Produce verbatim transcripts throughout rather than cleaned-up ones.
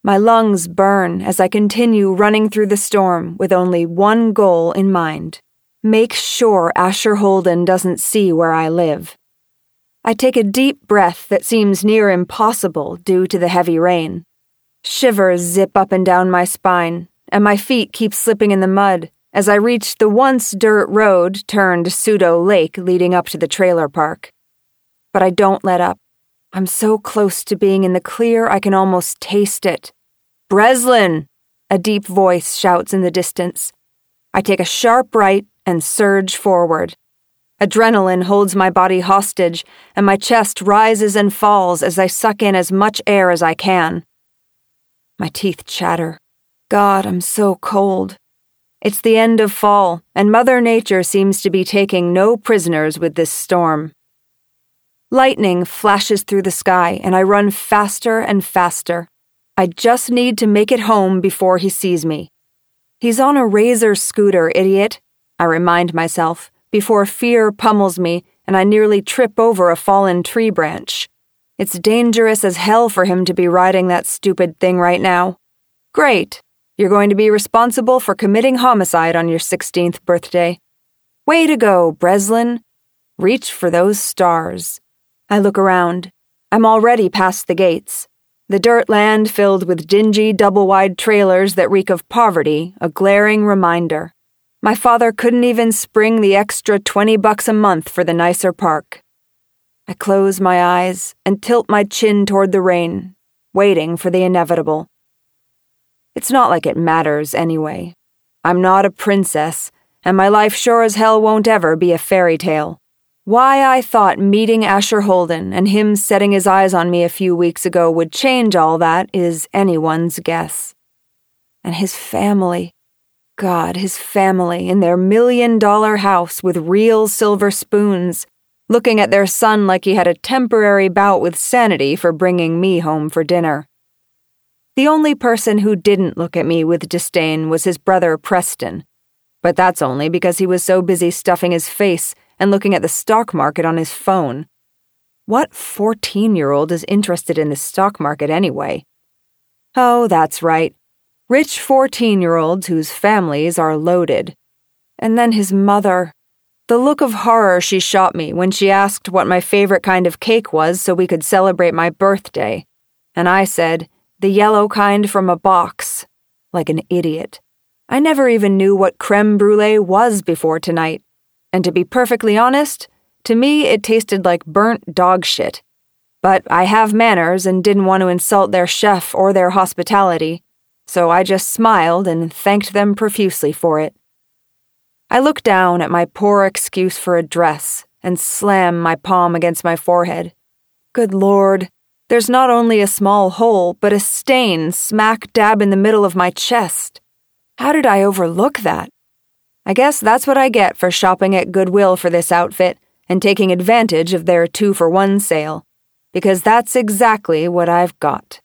My lungs burn as I continue running through the storm with only one goal in mind. Make sure Asher Holden doesn't see where I live. I take a deep breath that seems near impossible due to the heavy rain. Shivers zip up and down my spine, and my feet keep slipping in the mud as I reach the once dirt road turned pseudo lake leading up to the trailer park. But I don't let up. I'm so close to being in the clear I can almost taste it. "Breslin!" a deep voice shouts in the distance. I take a sharp right and surge forward. Adrenaline holds my body hostage, and my chest rises and falls as I suck in as much air as I can. My teeth chatter. God, I'm so cold. It's the end of fall, and Mother Nature seems to be taking no prisoners with this storm. Lightning flashes through the sky, and I run faster and faster. I just need to make it home before he sees me. He's on a Razor scooter, idiot, I remind myself, before fear pummels me and I nearly trip over a fallen tree branch. It's dangerous as hell for him to be riding that stupid thing right now. Great. You're going to be responsible for committing homicide on your sixteenth birthday. Way to go, Breslin. Reach for those stars. I look around. I'm already past the gates. The dirt land filled with dingy, double-wide trailers that reek of poverty, a glaring reminder. My father couldn't even spring the extra twenty bucks a month for the nicer park. I close my eyes and tilt my chin toward the rain, waiting for the inevitable. It's not like it matters anyway. I'm not a princess, and my life sure as hell won't ever be a fairy tale. Why I thought meeting Asher Holden and him setting his eyes on me a few weeks ago would change all that is anyone's guess. And his family. God, his family in their million-dollar house with real silver spoons, looking at their son like he had a temporary bout with sanity for bringing me home for dinner. The only person who didn't look at me with disdain was his brother Preston, but that's only because he was so busy stuffing his face and looking at the stock market on his phone. What fourteen-year-old is interested in the stock market anyway? Oh, that's right. Rich fourteen-year-olds whose families are loaded. And then his mother. The look of horror she shot me when she asked what my favorite kind of cake was so we could celebrate my birthday. And I said, the yellow kind from a box. Like an idiot. I never even knew what creme brulee was before tonight. And to be perfectly honest, to me it tasted like burnt dog shit. But I have manners and didn't want to insult their chef or their hospitality. So I just smiled and thanked them profusely for it. I look down at my poor excuse for a dress and slam my palm against my forehead. Good Lord, there's not only a small hole, but a stain smack dab in the middle of my chest. How did I overlook that? I guess that's what I get for shopping at Goodwill for this outfit and taking advantage of their two-for-one sale, because that's exactly what I've got.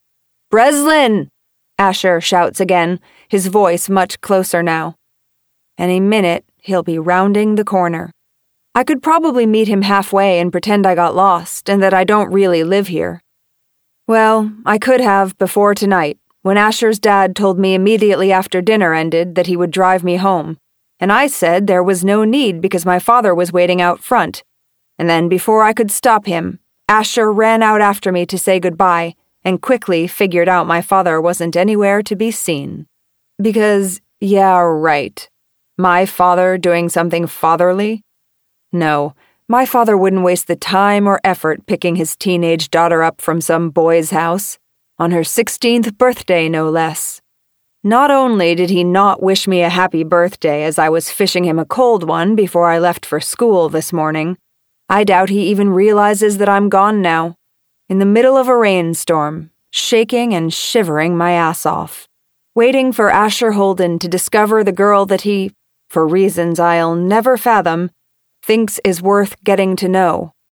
Breslin! Asher shouts again, his voice much closer now. Any minute, he'll be rounding the corner. I could probably meet him halfway and pretend I got lost and that I don't really live here. Well, I could have before tonight, when Asher's dad told me immediately after dinner ended that he would drive me home, and I said there was no need because my father was waiting out front. And then before I could stop him, Asher ran out after me to say goodbye, and quickly figured out my father wasn't anywhere to be seen. Because, yeah, right. My father doing something fatherly? No, my father wouldn't waste the time or effort picking his teenage daughter up from some boy's house, on her sixteenth birthday no less. Not only did he not wish me a happy birthday as I was fishing him a cold one before I left for school this morning, I doubt he even realizes that I'm gone now. In the middle of a rainstorm, shaking and shivering my ass off, waiting for Asher Holden to discover the girl that he, for reasons I'll never fathom, thinks is worth getting to know.